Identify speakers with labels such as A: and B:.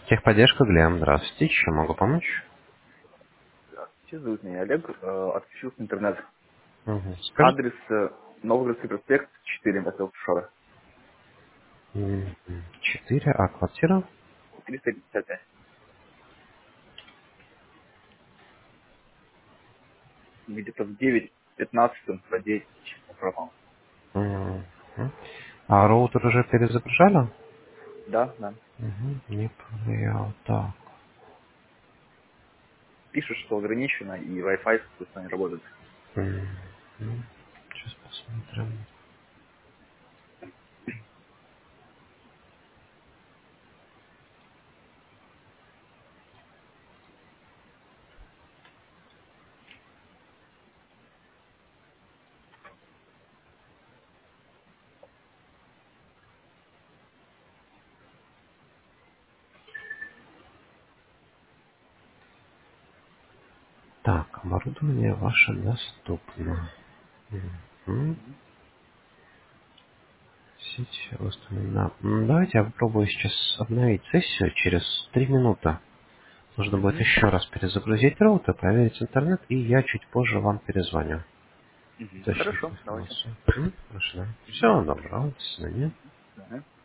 A: Техподдержка, Глеб. Здравствуйте. Чем могу помочь?
B: Здравствуйте, зовут меня Олег. Отключился интернет.
A: Угу. Скажите.
B: Адрес Новгородский проспект 4, это офшора.
A: 4, а квартира?
B: 355. Где-то в 9:15 по 10 пропал.
A: Мгм. А роутер уже перезагружали?
B: Да, да.
A: Не понял. Так.
B: Пишет, что ограничено, и Wi-Fi, соответственно, не работает.
A: Сейчас посмотрим. Так, оборудование ваше доступно. Мгм. Сеть установлена. Давайте я попробую сейчас обновить сессию через 3 минуты. Нужно будет
B: Мгм.
A: еще раз перезагрузить роутер, проверить интернет, и я чуть позже вам перезвоню.
B: Мгм.
A: Уточнить
B: Хорошо, давайте.
A: информацию. Хорошо, да. Всего доброго, до свидания.
B: Мгм. Ага.